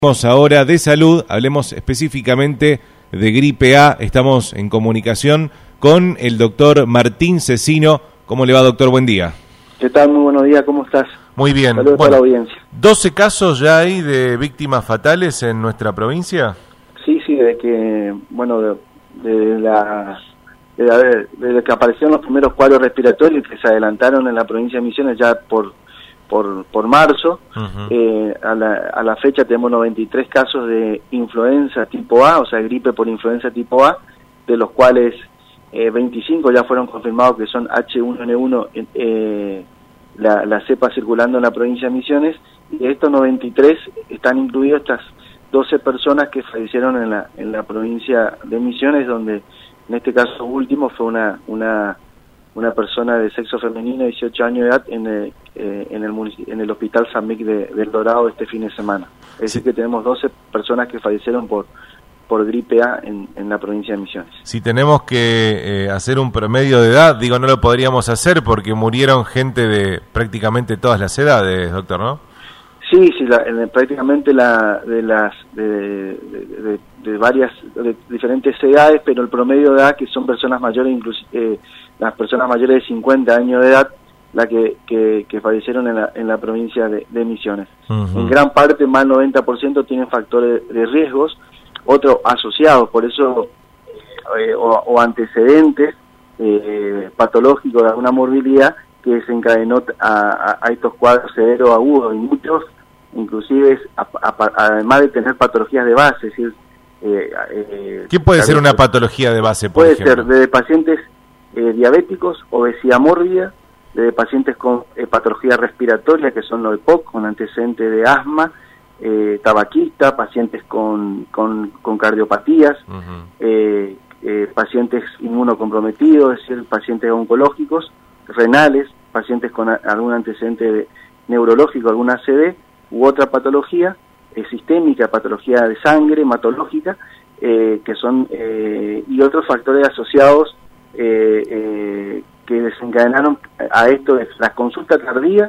Hablemos ahora de salud, hablemos específicamente de gripe A. Estamos en comunicación con el doctor Martín Cecino. ¿Cómo le va, doctor? Buen día. ¿Qué tal? Muy buenos días, ¿cómo estás? Muy bien. Saludos a la audiencia. 12 casos ya hay de víctimas fatales en nuestra provincia. Sí, desde que, desde que aparecieron los primeros cuadros respiratorios que se adelantaron en la provincia de Misiones ya por marzo, a la fecha tenemos 93 casos de influenza tipo A, o sea, gripe por influenza tipo A, de los cuales 25 ya fueron confirmados que son H1N1, la cepa circulando en la provincia de Misiones, y de estos 93 están incluidos estas 12 personas que fallecieron en la provincia de Misiones, donde en este caso último fue una persona de sexo femenino de 18 años de edad en el hospital San Miguel del Dorado este fin de semana. Es decir, que tenemos 12 personas que fallecieron por gripe A en la provincia de Misiones. Si tenemos que hacer un promedio de edad, no lo podríamos hacer porque murieron gente de prácticamente todas las edades, doctor, ¿no? Sí, prácticamente de diferentes edades, pero el promedio de edad, que son personas mayores, las personas mayores de 50 años de edad, la que fallecieron en la provincia de Misiones. En gran parte, más del 90% tienen factores de riesgos, otros asociados, por eso, o antecedentes patológicos de alguna morbilidad que desencadenó a estos cuadros severos agudos, y muchos, inclusive, además de tener patologías de base, es decir, ¿qué puede ser una patología de base, por ejemplo? Puede ser desde pacientes diabéticos, obesidad mórbida, desde pacientes con patología respiratoria, que son los EPOC, con antecedentes de asma, tabaquista, pacientes con cardiopatías, pacientes inmunocomprometidos, es decir, pacientes oncológicos, renales, pacientes con algún antecedente neurológico, alguna ACV, u otra patología sistémica, patología de sangre, hematológica, que son y otros factores asociados que desencadenaron a esto: es la consulta tardía,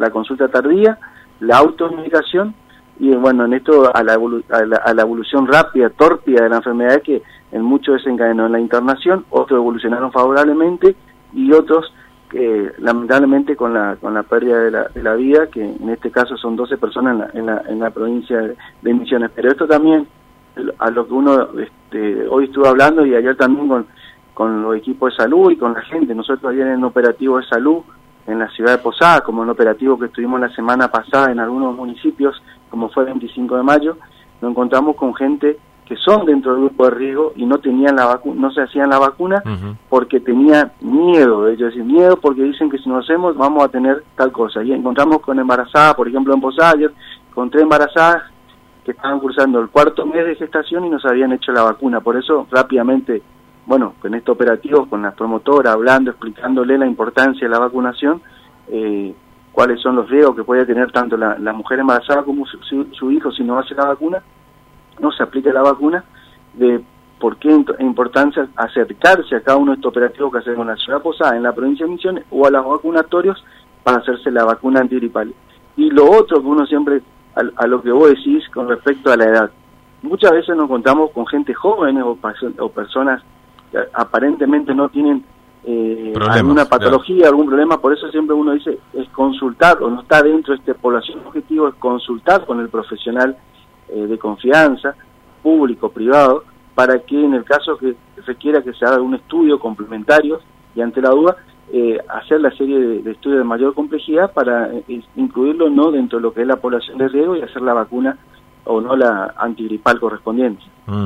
la automedicación, y en esto a la evolución rápida, tórpida de la enfermedad, que en muchos desencadenó en la internación, otros evolucionaron favorablemente y otros lamentablemente con la pérdida de la vida, que en este caso son 12 personas en la provincia de Misiones. Pero esto también, a lo que uno hoy estuvo hablando, y ayer también con los equipos de salud y con la gente. Nosotros ayer en un operativo de salud en la ciudad de Posadas, como en un operativo que estuvimos la semana pasada en algunos municipios, como fue el 25 de mayo, nos encontramos con gente que son dentro del grupo de riesgo y no tenían la vacuna, no se hacían la vacuna porque tenían miedo. Ellos decían miedo porque dicen que si nos hacemos vamos a tener tal cosa. Y encontramos con embarazadas, por ejemplo en Posadas, ayer encontré embarazadas que estaban cursando el 4º mes de gestación y no se habían hecho la vacuna. Por eso rápidamente, con este operativo, con las promotoras, hablando, explicándole la importancia de la vacunación, cuáles son los riesgos que puede tener tanto la mujer embarazada como su hijo si no hace la vacuna, no se aplica la vacuna, de por qué es importancia acercarse a cada uno de estos operativos que hacemos en la ciudad de Posadas, en la provincia de Misiones, o a los vacunatorios para hacerse la vacuna antigripal. Y lo otro que uno siempre, a lo que vos decís con respecto a la edad, muchas veces nos encontramos con gente joven o personas que aparentemente no tienen alguna patología, algún problema. Por eso siempre uno dice, es consultar, o no está dentro de esta población objetivo, es consultar con el profesional de confianza, público, privado, para que en el caso que requiera que se haga un estudio complementario, y ante la duda hacer la serie de estudios de mayor complejidad para incluirlo no dentro de lo que es la población de riesgo y hacer la vacuna o no la antigripal correspondiente.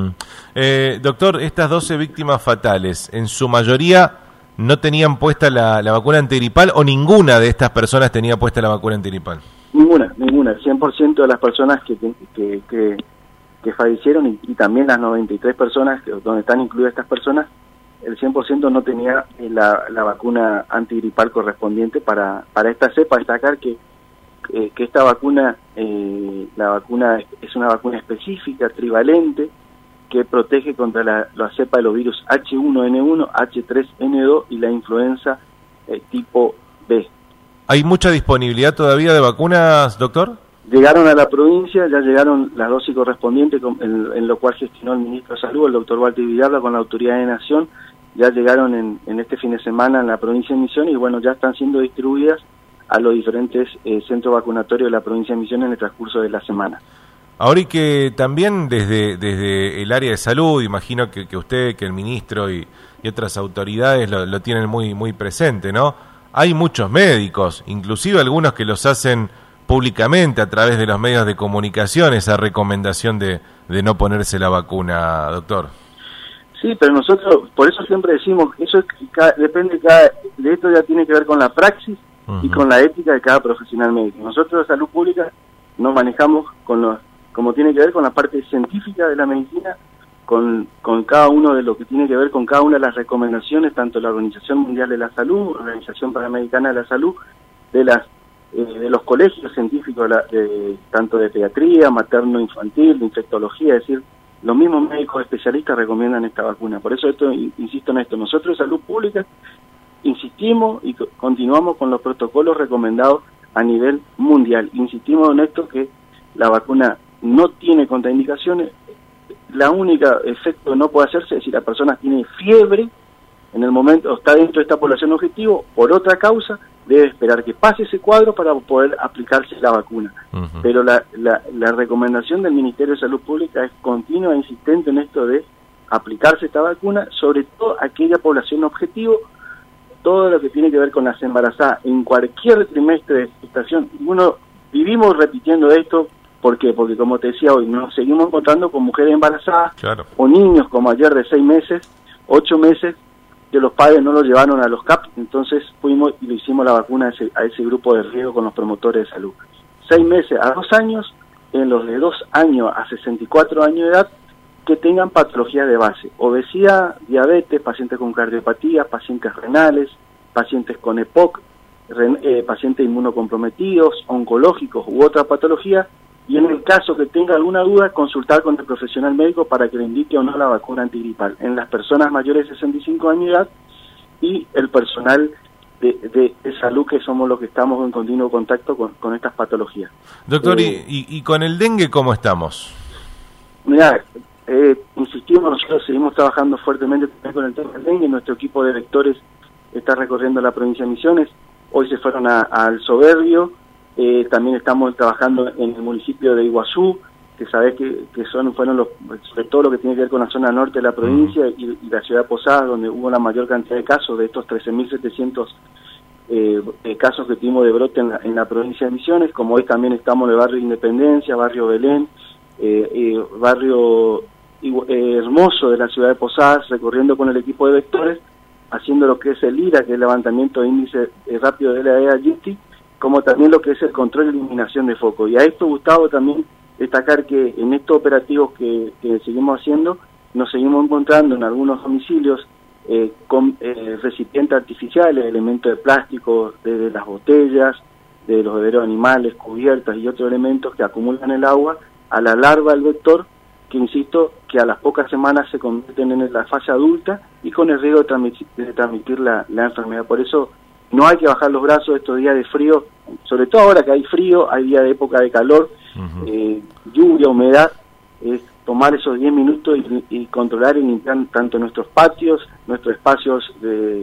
Doctor, estas 12 víctimas fatales, en su mayoría no tenían puesta la vacuna antigripal, o ninguna de estas personas tenía puesta la vacuna antigripal. Ninguna. El 100% de las personas que fallecieron, y también las 93 personas donde están incluidas estas personas, el 100% no tenía la vacuna antigripal correspondiente para esta cepa. Destacar que esta vacuna, la vacuna es una vacuna específica, trivalente, que protege contra la cepa de los virus H1N1, H3N2 y la influenza tipo B. ¿Hay mucha disponibilidad todavía de vacunas, doctor? Llegaron a la provincia, ya llegaron las dosis correspondientes, en lo cual gestionó el ministro de Salud, el doctor Walter Villarla, con la Autoridad de Nación. Ya llegaron en este fin de semana en la provincia de Misiones y bueno, ya están siendo distribuidas a los diferentes centros vacunatorios de la provincia de Misiones en el transcurso de la semana. Ahora, y que también desde el área de salud, imagino que usted, que el ministro y otras autoridades lo tienen muy presente, ¿no? Hay muchos médicos, inclusive algunos que los hacen públicamente a través de los medios de comunicación, esa recomendación de no ponerse la vacuna, doctor. Sí, pero nosotros, por eso siempre decimos, eso depende de esto ya tiene que ver con la praxis y con la ética de cada profesional médico. Nosotros de salud pública nos manejamos como tiene que ver con la parte científica de la medicina, con cada uno de lo que tiene que ver con cada una de las recomendaciones, tanto la Organización Mundial de la Salud, la Organización Panamericana de la Salud, de los colegios científicos, tanto de pediatría, materno-infantil, de infectología, es decir, los mismos médicos especialistas recomiendan esta vacuna. Por eso insisto en esto, nosotros de salud pública insistimos y continuamos con los protocolos recomendados a nivel mundial. Insistimos en esto, que la vacuna no tiene contraindicaciones. La única efecto que no puede hacerse es si la persona tiene fiebre en el momento, está dentro de esta población objetivo, por otra causa, debe esperar que pase ese cuadro para poder aplicarse la vacuna. Pero la recomendación del Ministerio de Salud Pública es continua e insistente en esto de aplicarse esta vacuna, sobre todo aquella población objetivo, todo lo que tiene que ver con las embarazadas en cualquier trimestre de gestación. Vivimos repitiendo esto. ¿Por qué? Porque, como te decía hoy, nos seguimos encontrando con mujeres embarazadas, claro, o niños como ayer de 6 meses, 8 meses, que los padres no los llevaron a los CAP, entonces fuimos y le hicimos la vacuna a ese grupo de riesgo con los promotores de salud. 6 meses a 2 años, en los de 2 años a 64 años de edad, que tengan patologías de base: obesidad, diabetes, pacientes con cardiopatía, pacientes renales, pacientes con EPOC, pacientes inmunocomprometidos, oncológicos u otra patología. Y en el caso que tenga alguna duda, consultar con el profesional médico para que le indique o no la vacuna antigripal en las personas mayores de 65 años de edad y el personal de salud, que somos los que estamos en continuo contacto con estas patologías. Doctor, ¿y con el dengue cómo estamos? Mirá, insistimos, nosotros seguimos trabajando fuertemente también con el tema del dengue. Nuestro equipo de vectores está recorriendo la provincia de Misiones. Hoy se fueron al Soberbio. También estamos trabajando en el municipio de Iguazú, que sabés que fueron sobre todo lo que tiene que ver con la zona norte de la provincia y la ciudad de Posadas, donde hubo la mayor cantidad de casos, de estos 13.700 casos que tuvimos de brote en la provincia de Misiones. Como hoy también estamos en el barrio Independencia, barrio Belén, barrio Hermoso de la ciudad de Posadas, recorriendo con el equipo de vectores, haciendo lo que es el IRA, que es el levantamiento de índice rápido de la EAGITI, como también lo que es el control y eliminación de foco. Y a esto, Gustavo, también destacar que en estos operativos que seguimos haciendo, nos seguimos encontrando en algunos domicilios con recipientes artificiales, elementos de plástico, de las botellas, de los bebederos animales, cubiertas y otros elementos que acumulan el agua a la larva del vector, que insisto, que a las pocas semanas se convierten en la fase adulta y con el riesgo de transmitir la enfermedad. Por eso no hay que bajar los brazos estos días de frío, sobre todo ahora que hay frío, hay días de época de calor, lluvia, humedad, es tomar esos 10 minutos y controlar y limpiar tanto nuestros patios, nuestros espacios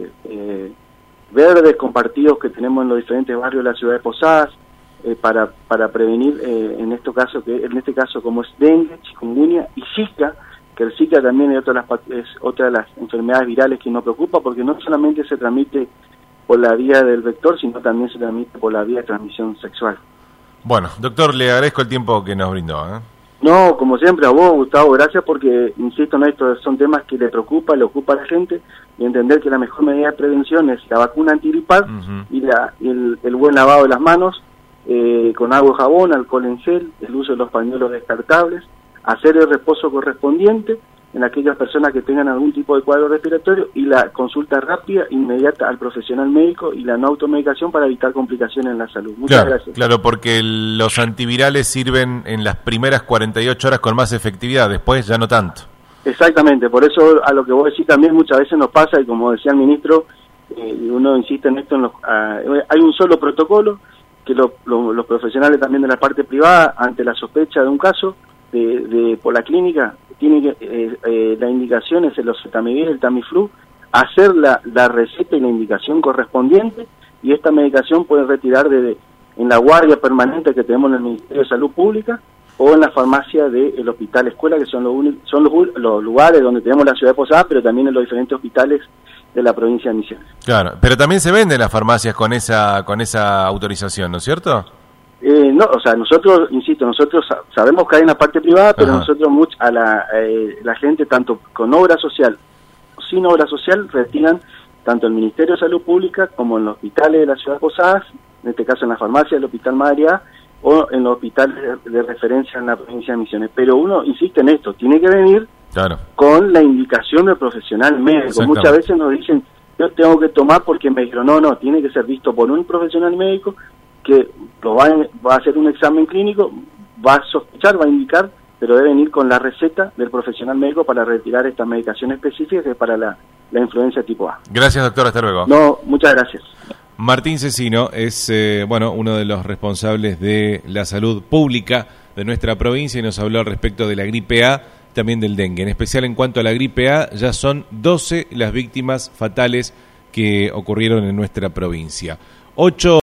verdes compartidos que tenemos en los diferentes barrios de la ciudad de Posadas, para prevenir en este caso como es dengue, chikungunya y Zika, que el Zika también es otra de las enfermedades virales que nos preocupa, porque no solamente se transmite por la vía del vector, sino también se transmite por la vía de transmisión sexual. Bueno, doctor, le agradezco el tiempo que nos brindó. No, como siempre, a vos, Gustavo, gracias, porque, insisto en esto, son temas que le ocupa a la gente, y entender que la mejor medida de prevención es la vacuna antigripal y el buen lavado de las manos, con agua y jabón, alcohol en gel, el uso de los pañuelos descartables, hacer el reposo correspondiente en aquellas personas que tengan algún tipo de cuadro respiratorio y la consulta rápida, inmediata al profesional médico y la no automedicación para evitar complicaciones en la salud. Muchas gracias. Claro, porque los antivirales sirven en las primeras 48 horas con más efectividad, después ya no tanto. Exactamente, por eso a lo que vos decís también muchas veces nos pasa, y como decía el ministro, uno insiste en esto, hay un solo protocolo que los profesionales también de la parte privada, ante la sospecha de un caso por la clínica, tienen que, la indicación es el oseltamivir, el Tamiflu, hacer la receta y la indicación correspondiente, y esta medicación puede retirar en la guardia permanente que tenemos en el Ministerio de Salud Pública o en la farmacia del Hospital Escuela, que son los lugares donde tenemos la ciudad de Posadas, pero también en los diferentes hospitales de la provincia de Misiones. Claro, pero también se venden las farmacias con esa autorización, ¿no es cierto? No, o sea, nosotros, insisto, nosotros sabemos que hay una parte privada, pero nosotros la gente, tanto con obra social o sin obra social, retiran tanto el Ministerio de Salud Pública como en los hospitales de la ciudad de Posadas, en este caso en la farmacia del Hospital Madre A, o en los hospitales de referencia en la provincia de Misiones. Pero uno insiste en esto, tiene que venir con la indicación del profesional médico. Muchas veces nos dicen, yo tengo que tomar porque me dijeron, no, tiene que ser visto por un profesional médico que va a hacer un examen clínico, va a sospechar, va a indicar, pero debe venir con la receta del profesional médico para retirar esta medicación específica que es para la influenza tipo A. Gracias, doctor, hasta luego. No, muchas gracias. Martín Cecino es uno de los responsables de la salud pública de nuestra provincia y nos habló al respecto de la gripe A, también del dengue. En especial en cuanto a la gripe A, ya son 12 las víctimas fatales que ocurrieron en nuestra provincia. 8